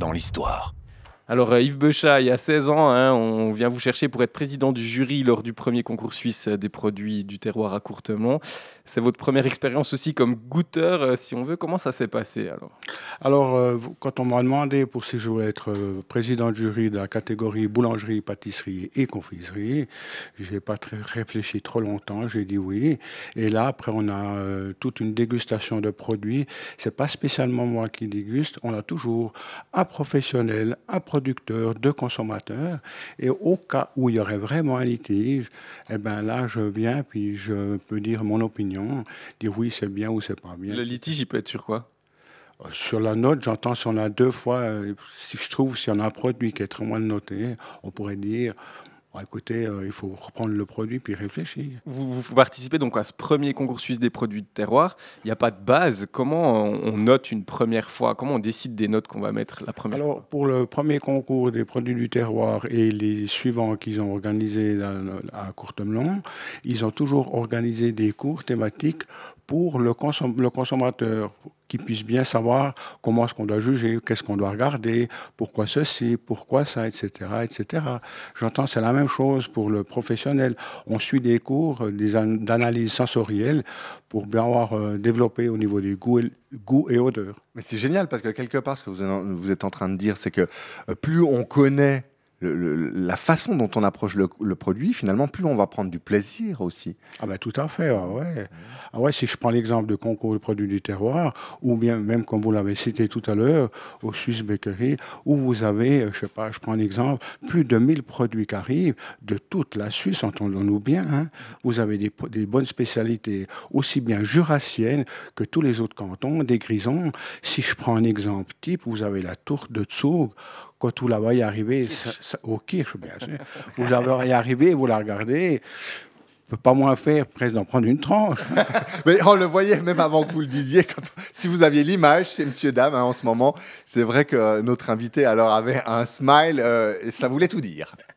dans l'histoire. Alors Yves Beuchat, il y a 16 ans, on vient vous chercher pour être président du jury lors du premier concours suisse des produits du terroir à Courtemont. C'est votre première expérience aussi comme goûteur, si on veut. Comment ça s'est passé alors ? Alors, quand on m'a demandé pour si je voulais être président de jury de la catégorie boulangerie, pâtisserie et confiserie, j'ai pas réfléchi trop longtemps, j'ai dit oui. Et là, après, on a toute une dégustation de produits. C'est pas spécialement moi qui déguste, on a toujours un professionnel, un producteur, deux consommateurs. Et au cas où il y aurait vraiment un litige, eh ben là, je viens puis je peux dire mon opinion, dire oui, c'est bien ou c'est pas bien. Le litige, il peut être sur quoi ? Sur la note, j'entends si on a deux fois, si je trouve, si on a un produit qui est très mal noté, on pourrait dire, bon, écoutez, il faut reprendre le produit puis réfléchir. Vous participez donc à ce premier concours suisse des produits de terroir. Il n'y a pas de base. Comment on note une première fois ? Comment on décide des notes qu'on va mettre la première fois ? Alors, pour le premier concours des produits du terroir et les suivants qu'ils ont organisés à Courtemont, ils ont toujours organisé des cours thématiques pour le consommateur, qui puisse bien savoir comment est-ce qu'on doit juger, qu'est-ce qu'on doit regarder, pourquoi ceci, pourquoi ça, etc., etc. J'entends, c'est la même chose pour le professionnel. On suit des cours d'analyse sensorielle pour bien avoir développé au niveau des goûts et odeurs. Mais c'est génial parce que quelque part, ce que vous êtes en train de dire, c'est que plus on connaît la façon dont on approche le produit, finalement, plus on va prendre du plaisir aussi. Ah ben tout à fait, ah ouais. Ah ouais, si je prends l'exemple de concours de produits du terroir, ou bien même comme vous l'avez cité tout à l'heure, au Swiss Bakery, où vous avez, je sais pas, je prends un exemple, plus de 1000 produits qui arrivent de toute la Suisse, entendons-nous bien. Hein. Vous avez des bonnes spécialités, aussi bien jurassiennes que tous les autres cantons, des grisons. Si je prends un exemple type, vous avez la tourte de Zug. Quand vous la voyez arriver, au Kirsch, bien sûr, vous la voyez arriver, vous la regardez, ne peut pas moins faire presque d'en prendre une tranche. Mais on le voyait même avant que vous le disiez. Si vous aviez l'image, c'est monsieur, dame en ce moment. C'est vrai que notre invité alors avait un smile et ça voulait tout dire.